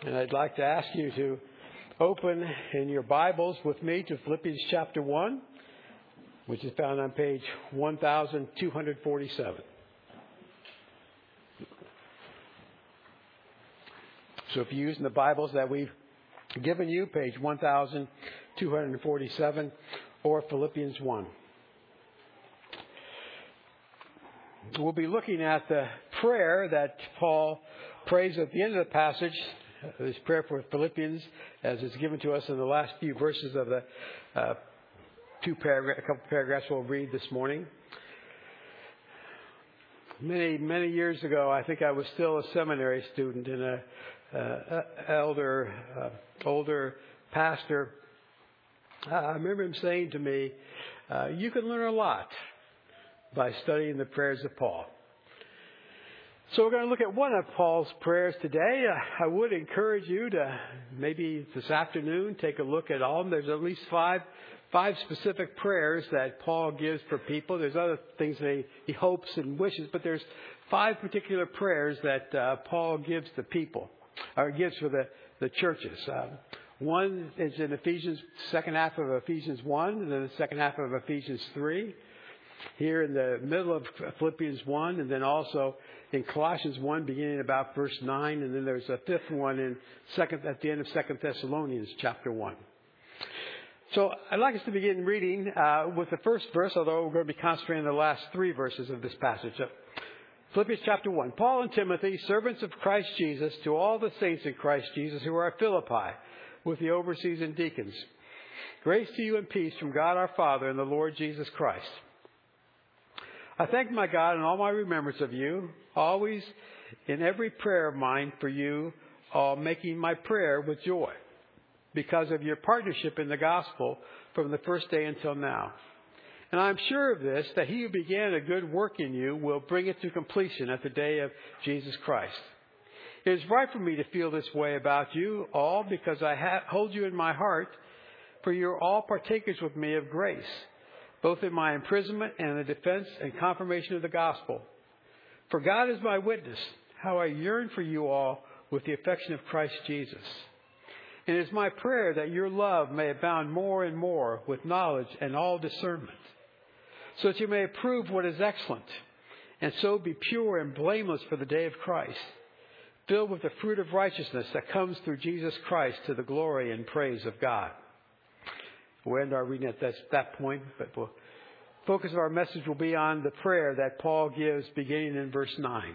And I'd like to ask you to open in your Bibles with me to Philippians chapter 1, which is found on page 1247. So if you're using the Bibles that we've given you, page 1247 or Philippians 1. We'll be looking at the prayer that Paul prays at the end of the passage, this prayer for Philippians, as it's given to us in the last few verses of the a couple paragraphs we'll read this morning. Many years ago, I think I was still a seminary student, and older pastor, I remember him saying to me, you can learn a lot by studying the prayers of Paul. So we're going to look at one of Paul's prayers today. I would encourage you to maybe this afternoon take a look at all of them. There's at least five specific prayers that Paul gives for people. There's other things that he hopes and wishes, but there's 5 particular prayers that Paul gives to people, or gives for the churches. One is in Ephesians, second half of Ephesians 1, and then the second half of Ephesians 3. Here in the middle of Philippians 1, and then also in Colossians 1, beginning about verse 9, and then there's a fifth one at the end of 2 Thessalonians chapter 1. So I'd like us to begin reading with the first verse, although we're going to be concentrating on the last 3 verses of this passage. Philippians chapter 1. Paul and Timothy, servants of Christ Jesus, to all the saints in Christ Jesus who are at Philippi, with the overseers and deacons. Grace to you and peace from God our Father and the Lord Jesus Christ. I thank my God in all my remembrance of you, always in every prayer of mine for you, all making my prayer with joy, because of your partnership in the gospel from the first day until now. And I am sure of this, that he who began a good work in you will bring it to completion at the day of Jesus Christ. It is right for me to feel this way about you all, because I hold you in my heart, for you are all partakers with me of grace, both in my imprisonment and in the defense and confirmation of the gospel. For God is my witness, how I yearn for you all with the affection of Christ Jesus. And it is my prayer that your love may abound more and more with knowledge and all discernment, so that you may approve what is excellent, and so be pure and blameless for the day of Christ, filled with the fruit of righteousness that comes through Jesus Christ to the glory and praise of God. We'll end our reading at that point, but the focus of our message will be on the prayer that Paul gives beginning in verse 9.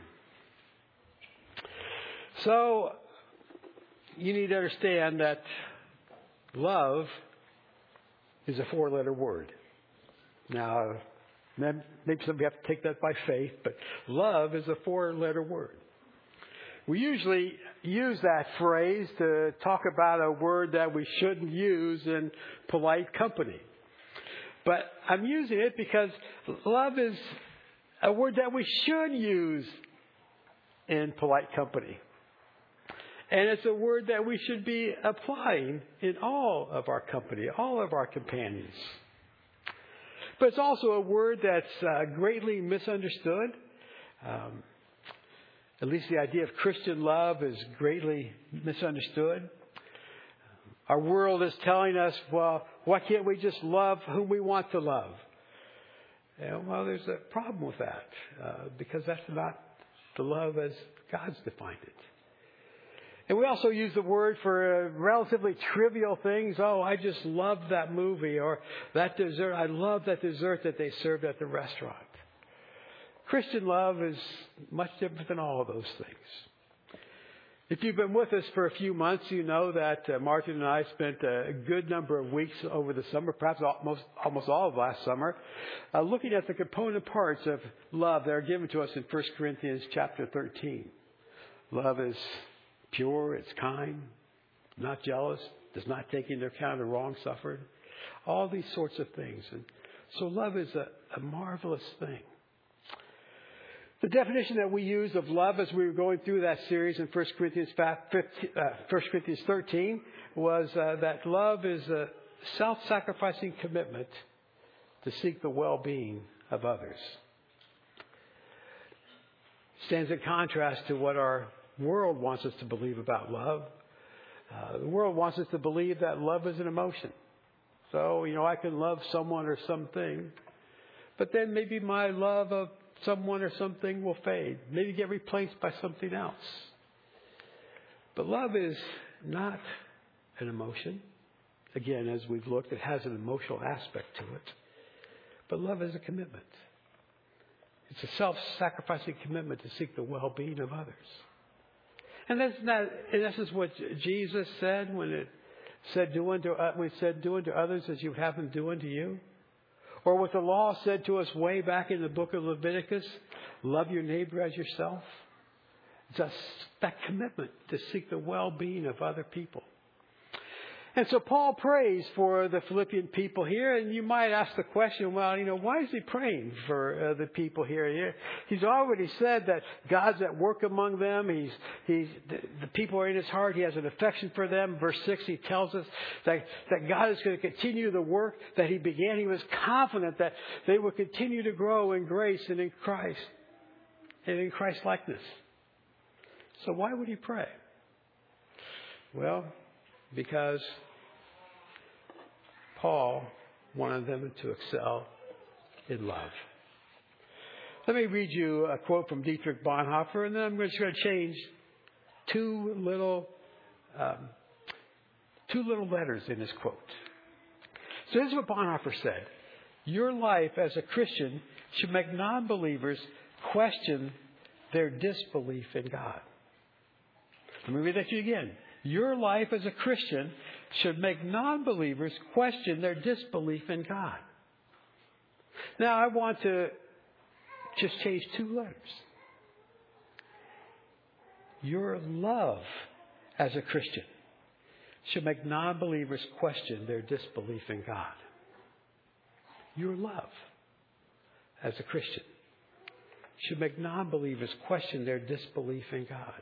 So, you need to understand that love is a 4-letter word. Now, maybe some of you have to take that by faith, but love is a 4-letter word. We usually use that phrase to talk about a word that we shouldn't use in polite company. But I'm using it because love is a word that we should use in polite company. And it's a word that we should be applying in all of our company, all of our companions. But it's also a word that's greatly misunderstood. At least the idea of Christian love is greatly misunderstood. Our world is telling us, well, why can't we just love whom we want to love? And, well, there's a problem with that, because that's not the love as God's defined it. And we also use the word for relatively trivial things. Oh, I just love that movie, or that dessert. I love that dessert that they served at the restaurant. Christian love is much different than all of those things. If you've been with us for a few months, you know that Martin and I spent a good number of weeks over the summer, perhaps almost all of last summer, looking at the component parts of love that are given to us in 1 Corinthians chapter 13. Love is pure, it's kind, not jealous, does not take into account a wrong suffered, all these sorts of things. And so love is a marvelous thing. The definition that we use of love as we were going through that series in 1 Corinthians 13 was that love is a self-sacrificing commitment to seek the well-being of others. Stands in contrast to what our world wants us to believe about love. The world wants us to believe that love is an emotion. So, I can love someone or something, but then maybe my love of someone or something will fade, maybe get replaced by something else. But love is not an emotion. Again, as we've looked, it has an emotional aspect to it. But love is a commitment. It's a self-sacrificing commitment to seek the well-being of others. And that's not, in essence, what Jesus said when it said, do unto others as you would have them do unto you. Or what the law said to us way back in the book of Leviticus, love your neighbor as yourself. Just that commitment to seek the well-being of other people. And so Paul prays for the Philippian people here, and you might ask the question, well, why is he praying for the people here? He's already said that God's at work among them. The people are in his heart. He has an affection for them. Verse 6, he tells us that God is going to continue the work that he began. He was confident that they would continue to grow in grace and in Christ and in Christ's likeness. So why would he pray? Well, because Paul wanted them to excel in love. Let me read you a quote from Dietrich Bonhoeffer, and then I'm just going to change two little letters in this quote. So this is what Bonhoeffer said. Your life as a Christian should make non-believers question their disbelief in God. Let me read that to you again. Your life as a Christian should make non-believers question their disbelief in God. Now, I want to just change two letters. Your love as a Christian should make non-believers question their disbelief in God. Your love as a Christian should make non-believers question their disbelief in God.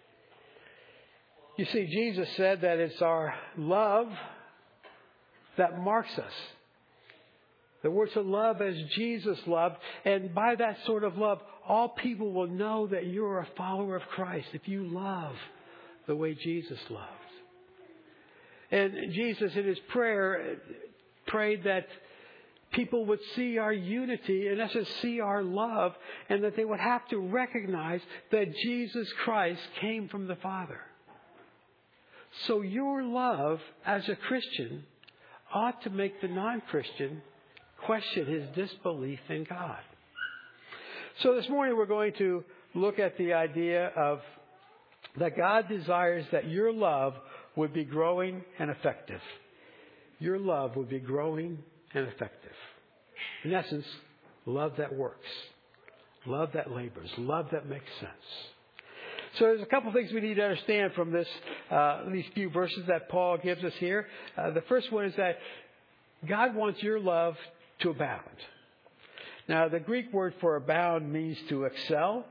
You see, Jesus said that it's our love that marks us. That we're to love as Jesus loved. And by that sort of love, all people will know that you're a follower of Christ if you love the way Jesus loved. And Jesus, in his prayer, prayed that people would see our unity, in essence, see our love, and that they would have to recognize that Jesus Christ came from the Father. So your love as a Christian ought to make the non-Christian question his disbelief in God. So this morning we're going to look at the idea of that God desires that your love would be growing and effective. Your love would be growing and effective. In essence, love that works. Love that labors. Love that makes sense. So there's a couple of things we need to understand from these few verses that Paul gives us here. The first one is that God wants your love to abound. Now, the Greek word for abound means to excel,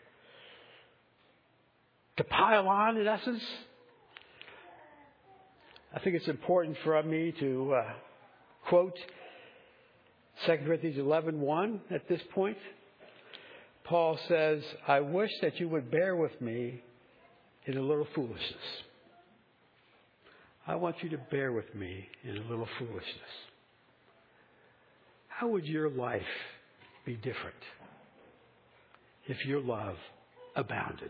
to pile on, in essence. I think it's important for me to quote 2 Corinthians 11:1 at this point. Paul says, I wish that you would bear with me in a little foolishness. I want you to bear with me in a little foolishness. How would your life be different if your love abounded?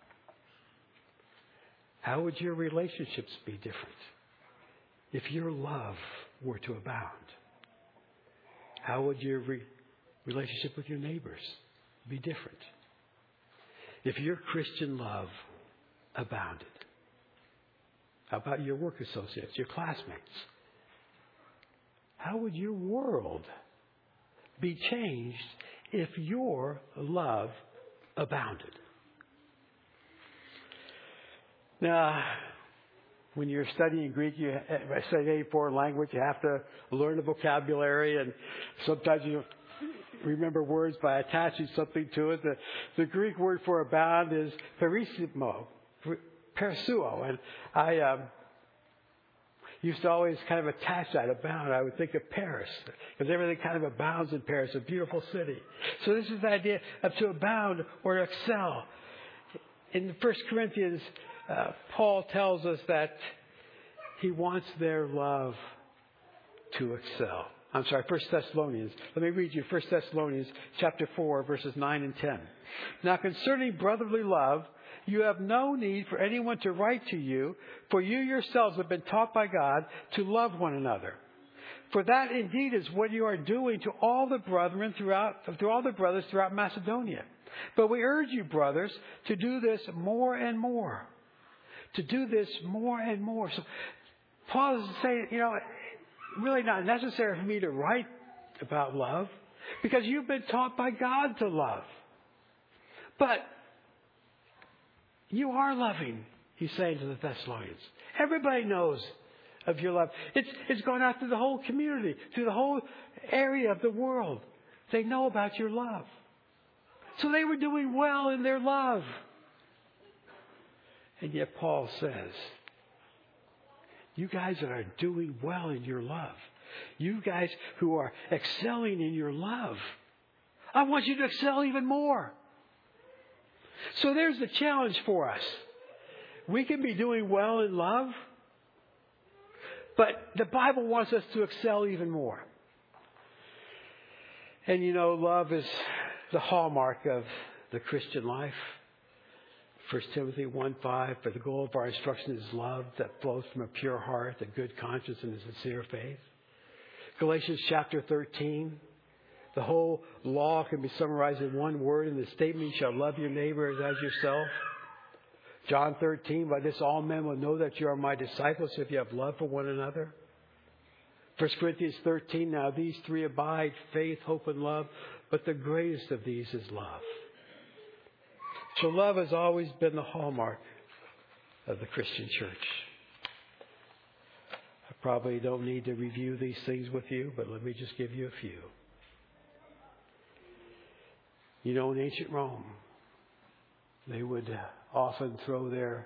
How would your relationships be different if your love were to abound? How would your relationship with your neighbors be different if your Christian love abounded? How about your work associates, your classmates? How would your world be changed if your love abounded? Now, when you're studying Greek, you study any foreign language, you have to learn the vocabulary, and sometimes you remember words by attaching something to it. The Greek word for abound is perissuo, and I used to always kind of attach that abound. I would think of Paris, because everything kind of abounds in Paris, a beautiful city. So this is the idea of to abound or excel. In 1 Corinthians, Paul tells us that He wants their love to excel. I'm sorry, 1 Thessalonians. Let me read you 1 Thessalonians chapter 4, verses 9 and 10. Now concerning brotherly love, you have no need for anyone to write to you, for you yourselves have been taught by God to love one another. For that indeed is what you are doing to all the brothers throughout Macedonia. But we urge you, brothers, to do this more and more. To do this more and more. So Paul is saying, really not necessary for me to write about love, because you've been taught by God to love. But you are loving, he's saying to the Thessalonians. Everybody knows of your love. It's gone out to the whole community, to the whole area of the world. They know about your love. So they were doing well in their love. And yet Paul says, you guys that are doing well in your love, you guys who are excelling in your love, I want you to excel even more. So there's the challenge for us. We can be doing well in love, but the Bible wants us to excel even more. And love is the hallmark of the Christian life. 1 Timothy 1:5, for the goal of our instruction is love that flows from a pure heart, a good conscience, and a sincere faith. Galatians chapter 13, the whole law can be summarized in one word in the statement, you shall love your neighbor as yourself. John 13, by this all men will know that you are my disciples if you have love for one another. 1 Corinthians 13, now these three abide, faith, hope, and love, but the greatest of these is love. So love has always been the hallmark of the Christian church. I probably don't need to review these things with you, but let me just give you a few. In ancient Rome, they would often throw their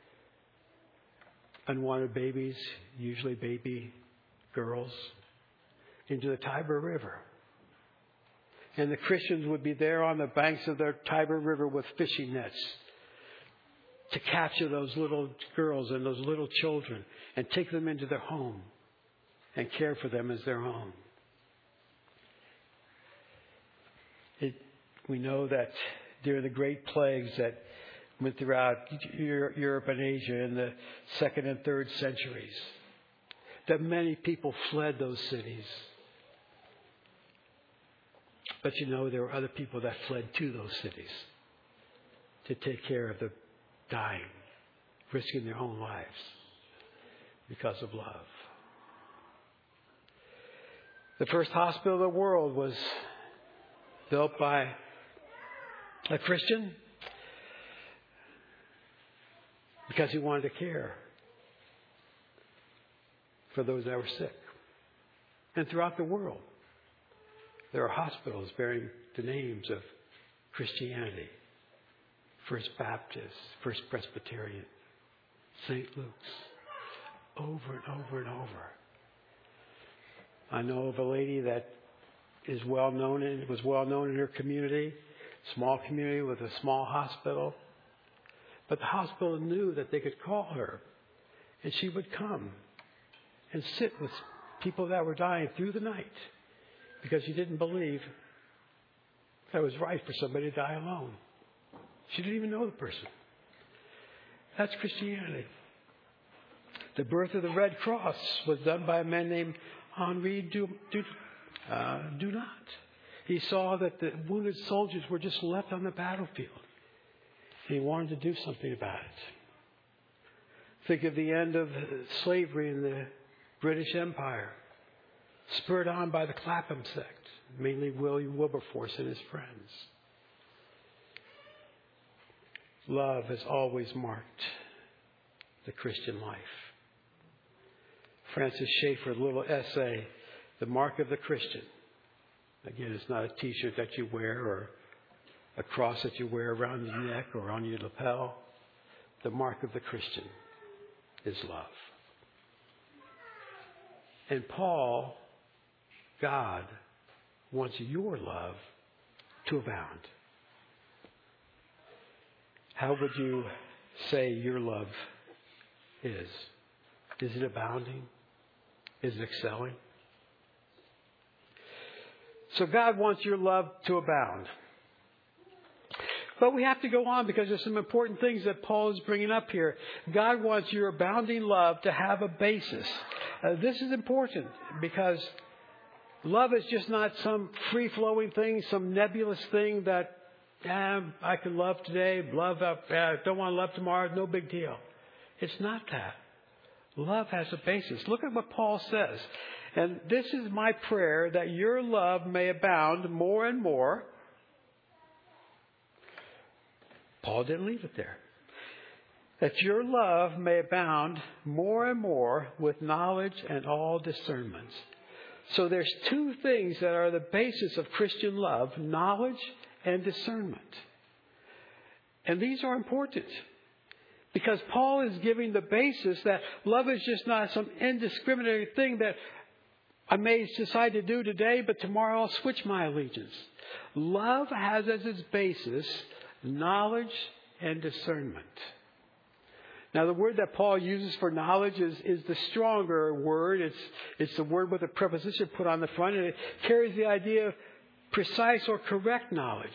unwanted babies, usually baby girls, into the Tiber River. And the Christians would be there on the banks of the Tiber River with fishing nets to capture those little girls and those little children and take them into their home and care for them as their own. We know that during the great plagues that went throughout Europe and Asia in the 2nd and 3rd centuries, that many people fled those cities. But there were other people that fled to those cities to take care of the dying, risking their own lives because of love. The first hospital in the world was built by a Christian because he wanted to care for those that were sick. And throughout the world, there are hospitals bearing the names of Christianity. First Baptist, First Presbyterian, St. Luke's. Over and over and over. I know of a lady that was well known in her community, small community with a small hospital. But the hospital knew that they could call her, and she would come and sit with people that were dying through the night, because she didn't believe that it was right for somebody to die alone. She didn't even know the person. That's Christianity. The birth of the Red Cross was done by a man named Henri Dunant. He saw that the wounded soldiers were just left on the battlefield. And he wanted to do something about it. Think of the end of slavery in the British Empire, spurred on by the Clapham sect, mainly William Wilberforce and his friends. Love has always marked the Christian life. Francis Schaeffer, a little essay, The Mark of the Christian. Again, it's not a t-shirt that you wear or a cross that you wear around your neck or on your lapel. The mark of the Christian is love. And Paul, God, wants your love to abound. How would you say your love is? Is it abounding? Is it excelling? So God wants your love to abound. But we have to go on because there's some important things that Paul is bringing up here. God wants your abounding love to have a basis. This is important because love is just not some free-flowing thing, some nebulous thing that I can love today, don't want to love tomorrow, no big deal. It's not that. Love has a basis. Look at what Paul says. And this is my prayer, that your love may abound more and more. Paul didn't leave it there. That your love may abound more and more with knowledge and all discernments. So there's two things that are the basis of Christian love, knowledge and discernment. And these are important. Because Paul is giving the basis that love is just not some indiscriminate thing that I may decide to do today, but tomorrow I'll switch my allegiance. Love has as its basis knowledge and discernment. Now, the word that Paul uses for knowledge is the stronger word. It's the word with a preposition put on the front, and it carries the idea of precise or correct knowledge.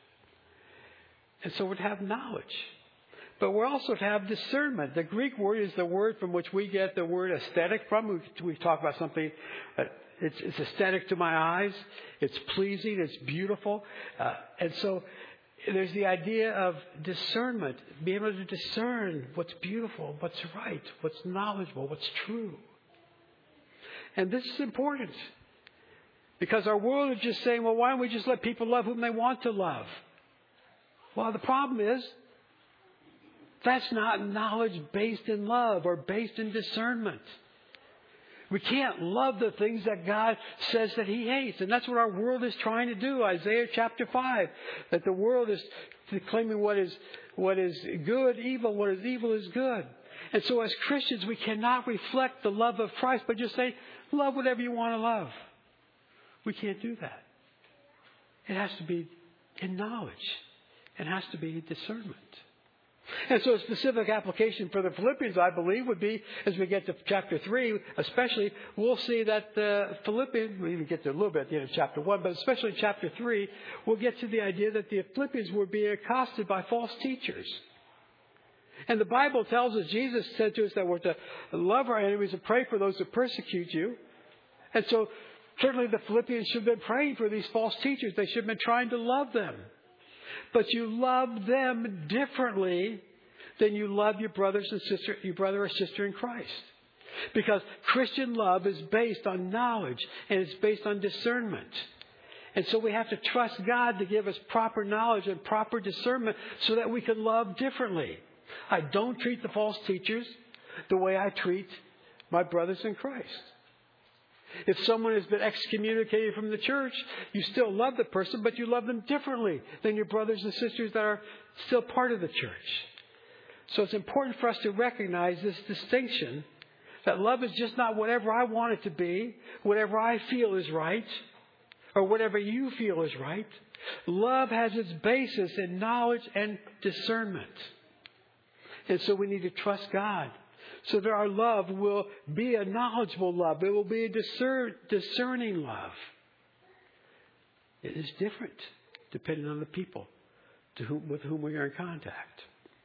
And so we're to have knowledge. But we're also to have discernment. The Greek word is the word from which we get the word aesthetic from. We talk about something, it's aesthetic to my eyes. It's pleasing. It's beautiful. And so there's the idea of discernment, being able to discern what's beautiful, what's right, what's knowledgeable, what's true. And this is important because our world is just saying, well, why don't we just let people love whom they want to love? Well, the problem is that's not knowledge based in love or based in discernment. We can't love the things that God says that He hates. And that's what our world is trying to do. Isaiah chapter 5. That the world is claiming what is good, evil. What is evil is good. And so as Christians, we cannot reflect the love of Christ by just saying, love whatever you want to love. We can't do that. It has to be in knowledge. It has to be in discernment. And so a specific application for the Philippians, I believe, would be, as we get to chapter 3, especially, we'll see that the Philippians, we'll even get to a little bit at the end of chapter 1, but especially chapter 3, we'll get to the idea that the Philippians were being accosted by false teachers. And the Bible tells us, Jesus said to us that we're to love our enemies and pray for those who persecute you. And so certainly the Philippians should have been praying for these false teachers. They should have been trying to love them. But you love them differently than you love your brother or sister in Christ. Because Christian love is based on knowledge and it's based on discernment. And so we have to trust God to give us proper knowledge and proper discernment so that we can love differently. I don't treat the false teachers the way I treat my brothers in Christ. If someone has been excommunicated from the church, you still love the person, but you love them differently than your brothers and sisters that are still part of the church. So it's important for us to recognize this distinction, that love is just not whatever I want it to be, whatever I feel is right, or whatever you feel is right. Love has its basis in knowledge and discernment. And so we need to trust God, so that our love will be a knowledgeable love. It will be a discerning love. It is different depending on the people with whom we are in contact.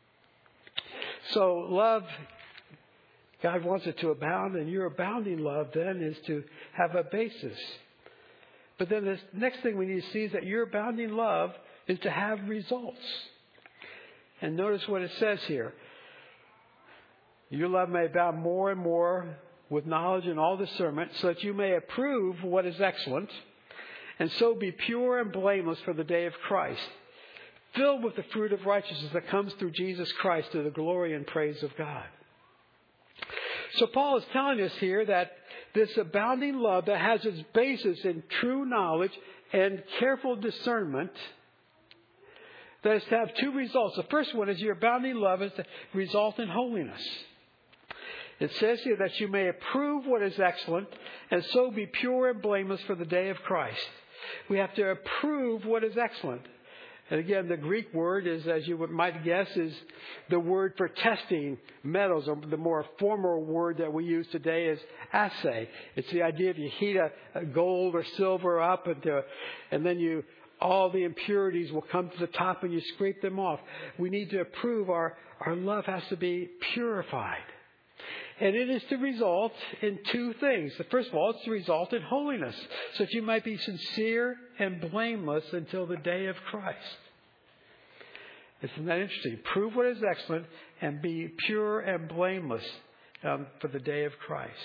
So love, God wants it to abound, and your abounding love then is to have a basis. But then the next thing we need to see is that your abounding love is to have results. And notice what it says here. Your love may abound more and more with knowledge and all discernment, so that you may approve what is excellent, and so be pure and blameless for the day of Christ, filled with the fruit of righteousness that comes through Jesus Christ to the glory and praise of God. So Paul is telling us here that this abounding love that has its basis in true knowledge and careful discernment, that is to have two results. The first one is your abounding love is to result in holiness. It says here that you may approve what is excellent and so be pure and blameless for the day of Christ. We have to approve what is excellent. And again, the Greek word is, as you might guess, is the word for testing metals. Or the more formal word that we use today is assay. It's the idea of you heat a gold or silver up and then all the impurities will come to the top and you scrape them off. We need to prove our love has to be purified. And it is to result in two things. First of all, it's to result in holiness. So that you might be sincere and blameless until the day of Christ. Isn't that interesting? Prove what is excellent and be pure and blameless for the day of Christ.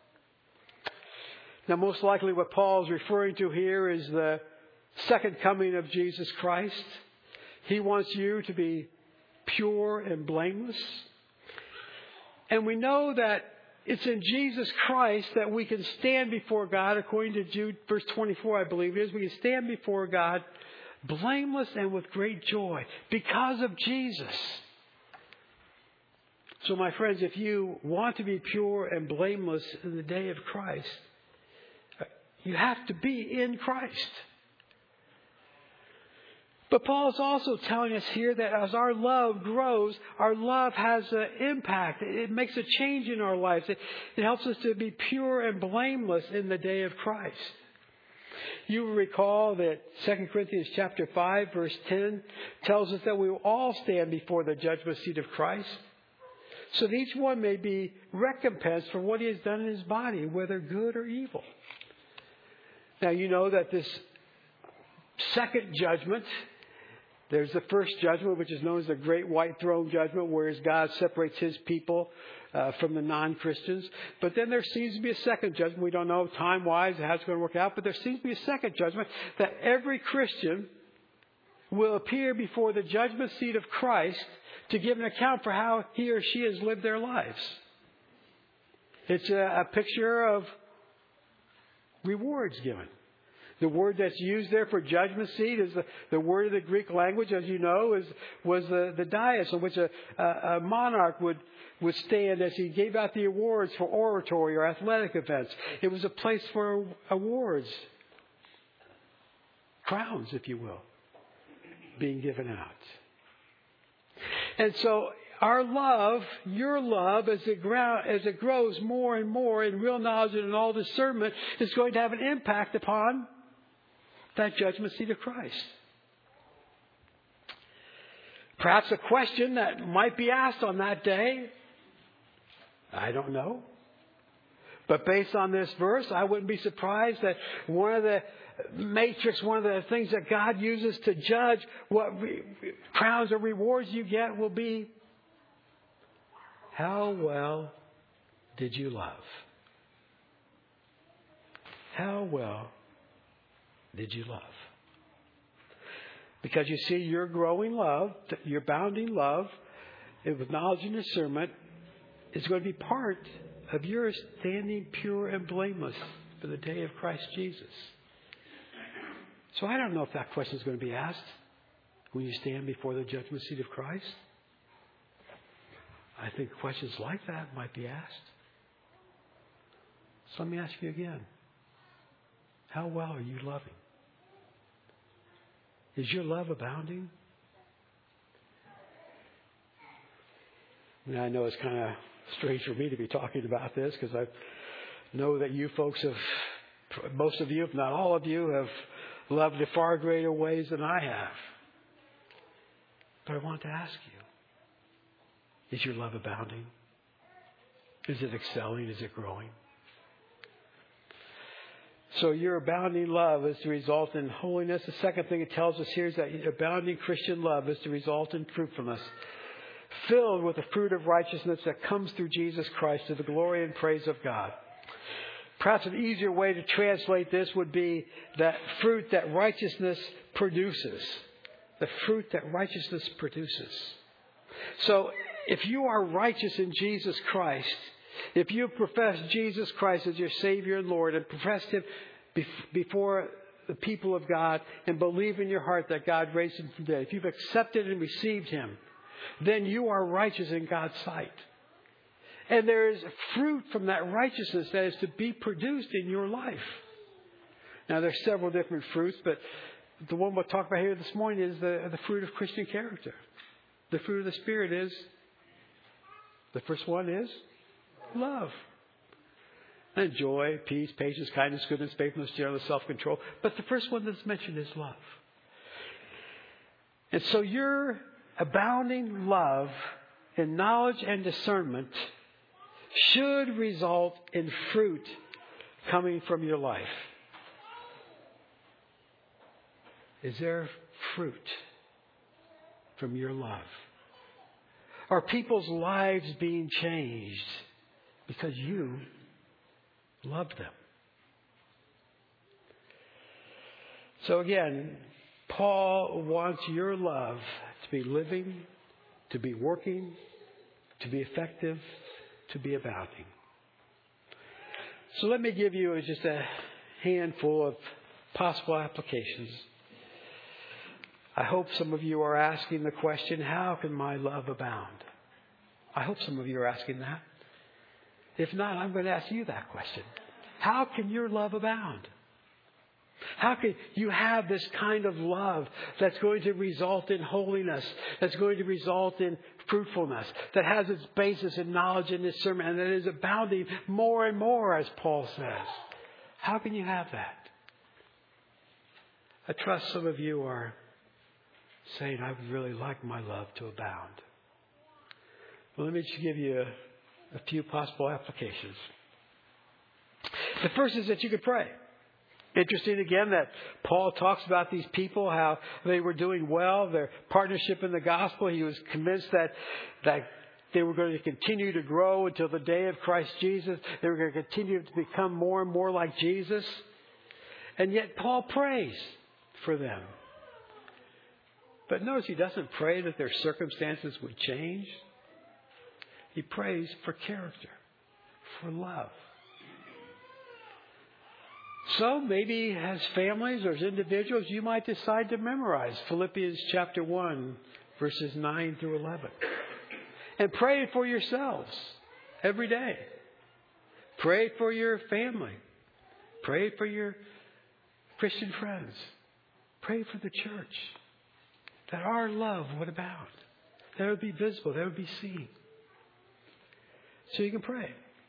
Now, most likely what Paul is referring to here is the second coming of Jesus Christ. He wants you to be pure and blameless. And we know that it's in Jesus Christ that we can stand before God, according to Jude, verse 24, I believe it is. We can stand before God blameless and with great joy because of Jesus. So, my friends, if you want to be pure and blameless in the day of Christ, you have to be in Christ. But Paul is also telling us here that as our love grows, our love has an impact. It makes a change in our lives. It helps us to be pure and blameless in the day of Christ. You will recall that 2 Corinthians chapter 5, verse 10 tells us that we will all stand before the judgment seat of Christ, so that each one may be recompensed for what he has done in his body, whether good or evil. Now, you know that this second judgment, there's the first judgment, which is known as the Great White Throne Judgment, whereas God separates His people from the non-Christians. But then there seems to be a second judgment. We don't know time-wise how it's going to work out, but there seems to be a second judgment that every Christian will appear before the judgment seat of Christ to give an account for how he or she has lived their lives. It's a picture of rewards given. The word that's used there for judgment seat is the word of the Greek language, as you know, was the dais on which a monarch would stand as he gave out the awards for oratory or athletic events. It was a place for awards, crowns, if you will, being given out. And so our love, your love, as it grows more and more in real knowledge and in all discernment, is going to have an impact upon that judgment seat of Christ. Perhaps a question that might be asked on that day, I don't know. But based on this verse, I wouldn't be surprised that one of the things that God uses to judge what crowns or rewards you get will be, how well did you love? How well did you love? Because you see, your growing love, your bounding love, with knowledge and discernment, is going to be part of your standing pure and blameless for the day of Christ Jesus. So I don't know if that question is going to be asked when you stand before the judgment seat of Christ. I think questions like that might be asked. So let me ask you again. How well are you loving? Is your love abounding? Now, I know it's kind of strange for me to be talking about this because I know that you folks most of you, if not all of you, have loved in far greater ways than I have. But I want to ask you, is your love abounding? Is it excelling? Is it growing? So your abounding love is to result in holiness. The second thing it tells us here is that abounding Christian love is to result in fruitfulness, filled with the fruit of righteousness that comes through Jesus Christ to the glory and praise of God. Perhaps an easier way to translate this would be that fruit that righteousness produces. The fruit that righteousness produces. So if you are righteous in Jesus Christ, if you profess Jesus Christ as your Savior and Lord and profess Him before the people of God and believe in your heart that God raised Him from the dead, if you've accepted and received Him, then you are righteous in God's sight. And there is fruit from that righteousness that is to be produced in your life. Now, there's several different fruits, but the one we'll talk about here this morning is the fruit of Christian character. The fruit of the Spirit is, the first one is love. And joy, peace, patience, kindness, goodness, faithfulness, gentleness, self-control. But the first one that's mentioned is love. And so your abounding love in knowledge and discernment should result in fruit coming from your life. Is there fruit from your love? Are people's lives being changed because you love them? So again, Paul wants your love to be living, to be working, to be effective, to be abounding. So let me give you just a handful of possible applications. I hope some of you are asking the question, how can my love abound? I hope some of you are asking that. If not, I'm going to ask you that question. How can your love abound? How can you have this kind of love that's going to result in holiness, that's going to result in fruitfulness, that has its basis in knowledge and discernment, and that is abounding more and more, as Paul says? How can you have that? I trust some of you are saying, I would really like my love to abound. Well, let me just give you a few possible applications. The first is that you could pray. Interesting again that Paul talks about these people, how they were doing well, their partnership in the gospel. He was convinced that they were going to continue to grow until the day of Christ Jesus. They were going to continue to become more and more like Jesus. And yet Paul prays for them. But notice he doesn't pray that their circumstances would change. He prays for character, for love. So maybe as families or as individuals, you might decide to memorize Philippians chapter 1, verses 9 through 11. And pray for yourselves every day. Pray for your family. Pray for your Christian friends. Pray for the church. That our love would abound. That it would be visible. That it would be seen. So you can pray.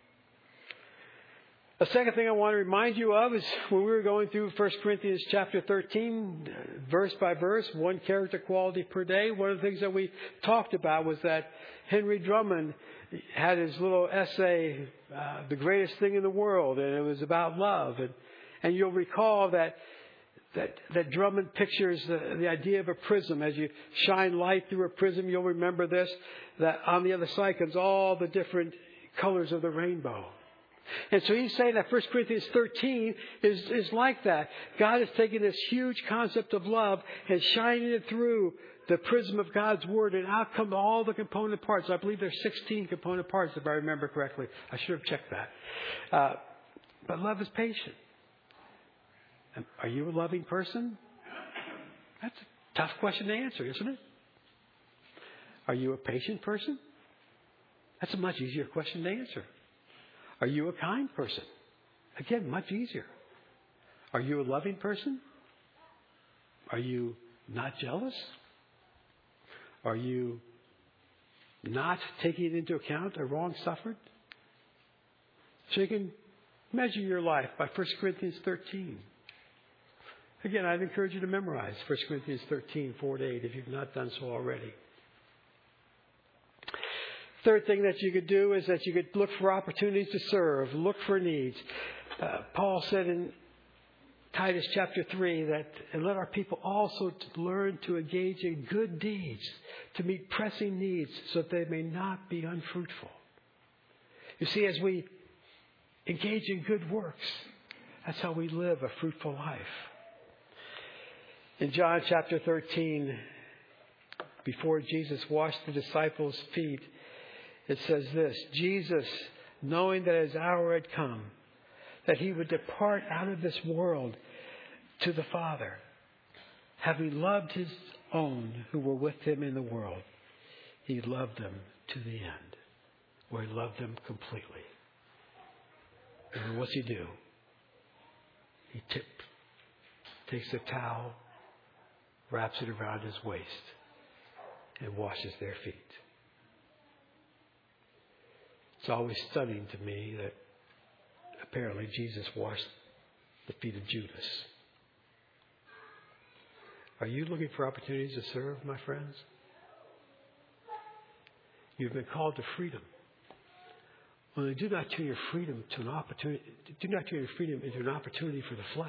A second thing I want to remind you of is when we were going through 1 Corinthians chapter 13, verse by verse, one character quality per day. One of the things that we talked about was that Henry Drummond had his little essay, The Greatest Thing in the World, and it was about love. And you'll recall that Drummond pictures the idea of a prism. As you shine light through a prism, you'll remember this, that on the other side comes all the different colors of the rainbow. And so he's saying that 1 Corinthians 13 is like that. God is taking this huge concept of love and shining it through the prism of God's Word, and out come all the component parts. I believe there's 16 component parts, if I remember correctly. I should have checked that. But love is patient. Are you a loving person? That's a tough question to answer, isn't it? Are you a patient person? That's a much easier question to answer. Are you a kind person? Again, much easier. Are you a loving person? Are you not jealous? Are you not taking into account a wrong suffered? So you can measure your life by 1 Corinthians 13. Again, I'd encourage you to memorize 1 Corinthians 13, 4-8, if you've not done so already. Third thing that you could do is that you could look for opportunities to serve, look for needs. Paul said in Titus chapter 3 that, and let our people also learn to engage in good deeds, to meet pressing needs so that they may not be unfruitful. You see, as we engage in good works, that's how we live a fruitful life. In John chapter 13, before Jesus washed the disciples' feet, it says this: Jesus, knowing that his hour had come, that he would depart out of this world to the Father, having loved his own who were with him in the world, he loved them to the end, or he loved them completely. And what's he do? He takes a towel wraps it around his waist, and washes their feet. It's always stunning to me that apparently Jesus washed the feet of Judas. Are you looking for opportunities to serve, my friends? You've been called to freedom. Well, do not turn your freedom to an opportunity. Do not turn your freedom into an opportunity for the flesh,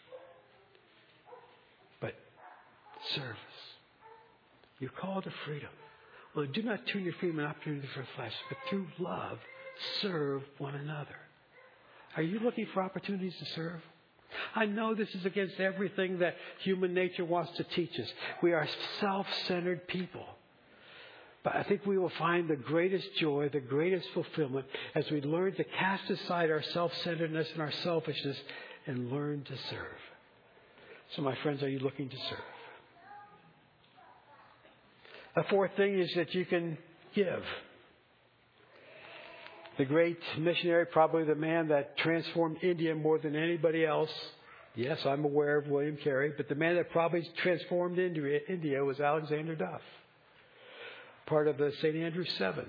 but service. You're called to freedom. Well, do not turn your freedom into an opportunity for the flesh, but through love, serve one another. Are you looking for opportunities to serve? I know this is against everything that human nature wants to teach us. We are self-centered people. But I think we will find the greatest joy, the greatest fulfillment as we learn to cast aside our self-centeredness and our selfishness and learn to serve. So, my friends, are you looking to serve? The fourth thing is that you can give. The great missionary, probably the man that transformed India more than anybody else. Yes, I'm aware of William Carey, but the man that probably transformed India was Alexander Duff, part of the St. Andrew's Seven.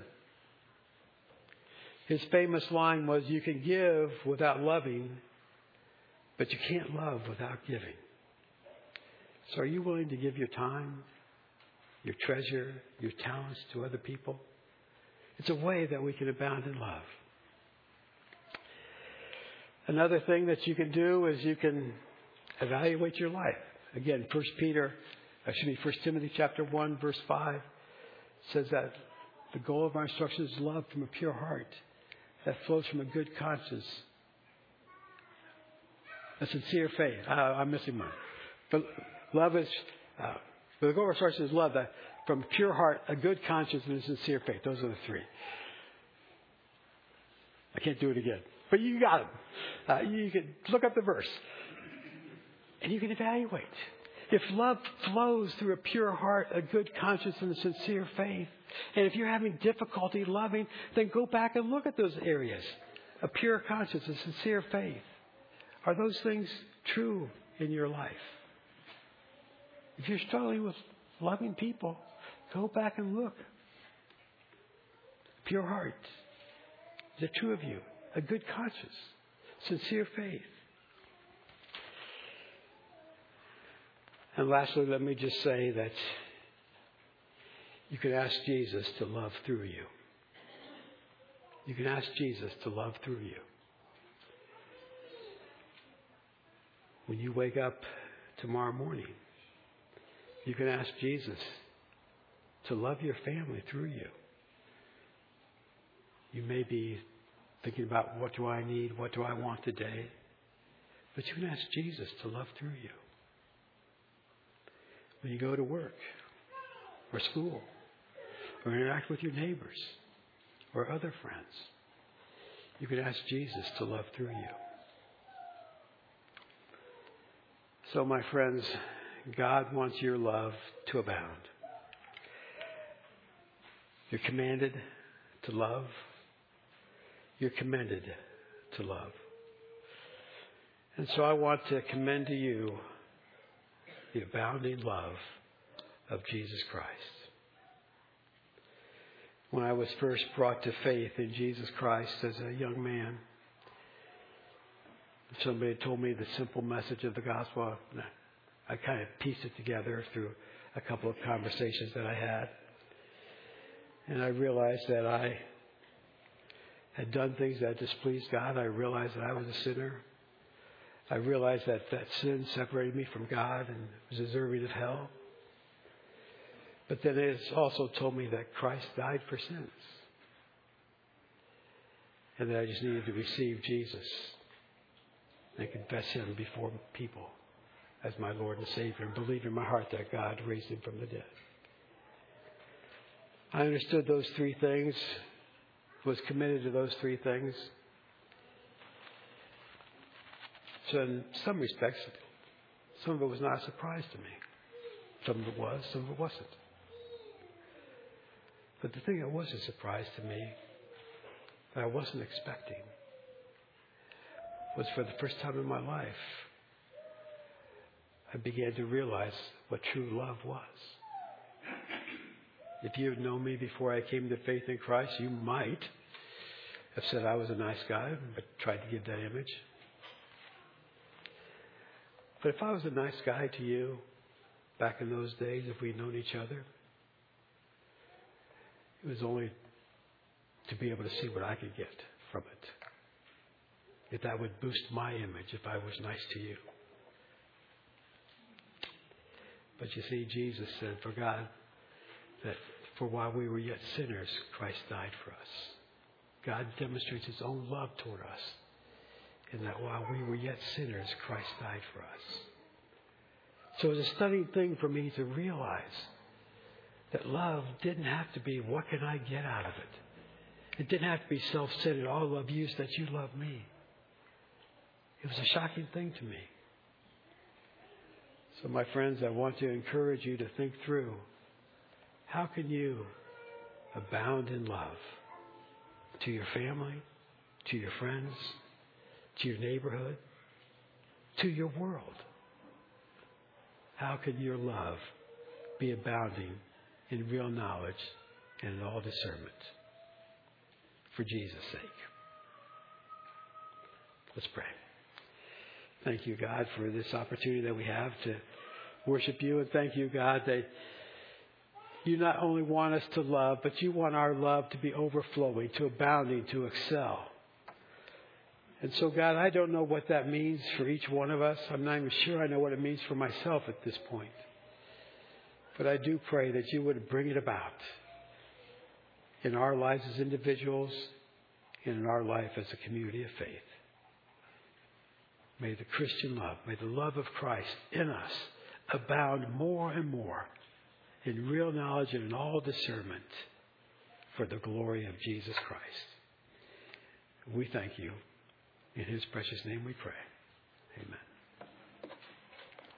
His famous line was, "You can give without loving, but you can't love without giving." So are you willing to give your time, your treasure, your talents to other people? It's a way that we can abound in love. Another thing that you can do is you can evaluate your life. Again, 1 Timothy chapter 1, verse 5 says that the goal of our instruction is love from a pure heart that flows from a good conscience, a sincere faith. I'm missing one. But love is, the goal of our instruction is love that from pure heart, a good conscience, and a sincere faith. Those are the three. I can't do it again. But you got them. You can look up the verse. And you can evaluate. If love flows through a pure heart, a good conscience, and a sincere faith, and if you're having difficulty loving, then go back and look at those areas. A pure conscience, a sincere faith. Are those things true in your life? If you're struggling with loving people, go back and look. Pure heart. Is it true of you? A good conscience. Sincere faith. And lastly, let me just say that you can ask Jesus to love through you. You can ask Jesus to love through you. When you wake up tomorrow morning, you can ask Jesus to love your family through you. You may be thinking about, what do I need? What do I want today? But you can ask Jesus to love through you. When you go to work or school or interact with your neighbors or other friends, you can ask Jesus to love through you. So, my friends, God wants your love to abound. You're commanded to love. You're commended to love. And so I want to commend to you the abounding love of Jesus Christ. When I was first brought to faith in Jesus Christ as a young man, somebody told me the simple message of the gospel. I kind of pieced it together through a couple of conversations that I had. And I realized that I had done things that displeased God. I realized that I was a sinner. I realized that sin separated me from God and was deserving of hell. But then it also told me that Christ died for sins. And that I just needed to receive Jesus and confess Him before people as my Lord and Savior and believe in my heart that God raised Him from the dead. I understood those three things, was committed to those three things. So in some respects, some of it was not a surprise to me. Some of it was, some of it wasn't. But the thing that was a surprise to me, that I wasn't expecting, was for the first time in my life, I began to realize what true love was. If you had known me before I came to faith in Christ, you might have said I was a nice guy, but tried to give that image. But if I was a nice guy to you back in those days, if we'd known each other, it was only to be able to see what I could get from it. If that would boost my image, if I was nice to you. But you see, Jesus said, for God, that for while we were yet sinners, Christ died for us. God demonstrates His own love toward us in that while we were yet sinners, Christ died for us. So it was a stunning thing for me to realize that love didn't have to be, what can I get out of it? It didn't have to be self-centered. I'll love you so that you love me. It was a shocking thing to me. So my friends, I want to encourage you to think through, how can you abound in love to your family, to your friends, to your neighborhood, to your world? How can your love be abounding in real knowledge and in all discernment for Jesus' sake? Let's pray. Thank you, God, for this opportunity that we have to worship you. And thank you, God, that you not only want us to love, but you want our love to be overflowing, to abounding, to excel. And so, God, I don't know what that means for each one of us. I'm not even sure I know what it means for myself at this point. But I do pray that you would bring it about in our lives as individuals and in our life as a community of faith. May the Christian love, may the love of Christ in us abound more and more in real knowledge and in all discernment for the glory of Jesus Christ. We thank you. In His precious name we pray. Amen.